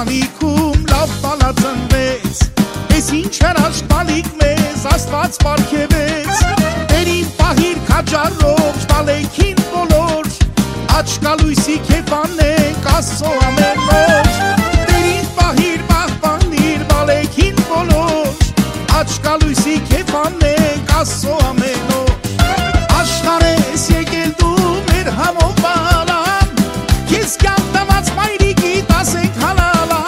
ընտանիքում լավ բալածնվեց, ես ինչ հրաշք բալիկ մեզ աստված պարգևեց, դերին պահիր քաջարով տալեքին բոլոր, աչկա լույսի քեֆանենք աստծո ամեն օր, դերին պահիր պահպանիր բալեքին բոլոր, աչկա լույսի քեֆանենք աստծո ամեն օր, աշխարհ ես եկել դու մեր համով բալամ, քեզ կյանք տված մայրիկի տասենք հալալա,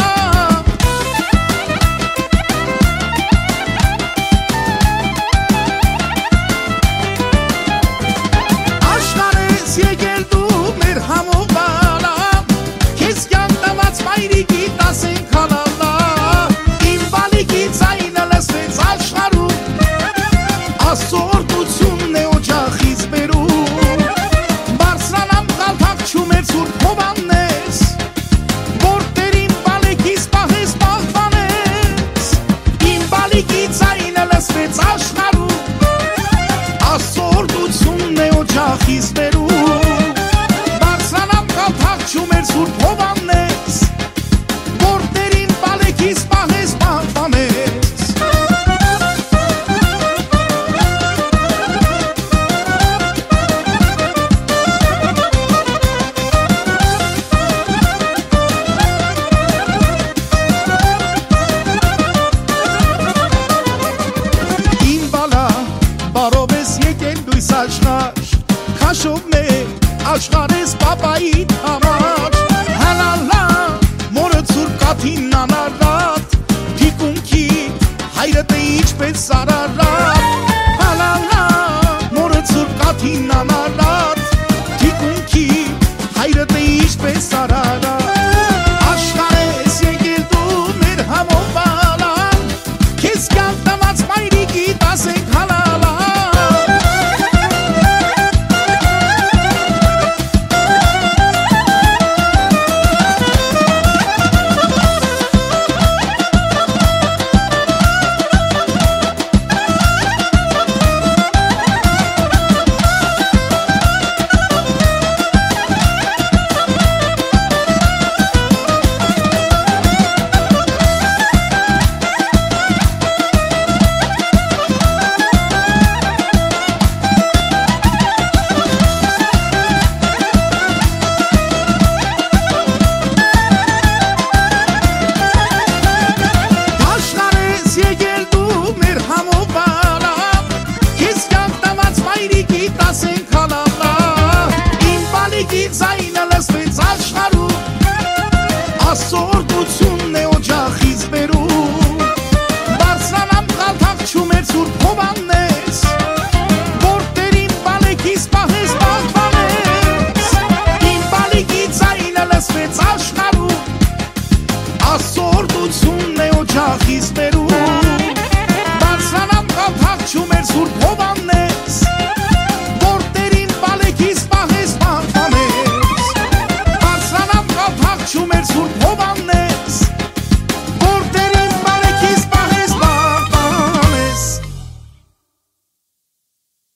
աշխարհ ես եկել դու մեր համով բալամ, քեզ կյանք տված մայրիկի տասենք հալալա, իմ բալիկի ձայնը լսվեց աշխարհում, աստծո օրդությունն է օջախից բերում, բարձրանամ գալթակչում էր սուրբ հովանես, որ Տեր իմ բալիկիս պահես պահպանես, իմ բալիկի ձայնը լսվեց աշխարհում, աստծո օրդությունն է օջախից բերում, բարձրանամ գալթակչում էր սուրբ հովանես, որ Տեր իմ բալիկիս պահես պահպանես, բարով ես եկել դույս աշխար, քաշով մեր աշխարհ ես պապայիդ համար, հալալա, մորը ծուր կաթին անարատ, թիկունքի հայրդ է ինչպես Արարատ, հալալա, մորը ծուր կաթին անարատ, թիկունքի հայրդ է ինչպես Արարատ, աշխարհ ես եկել դու մեր համով բալամ, քեզ կյանք տված մայրիկի տասենք հալալա, It's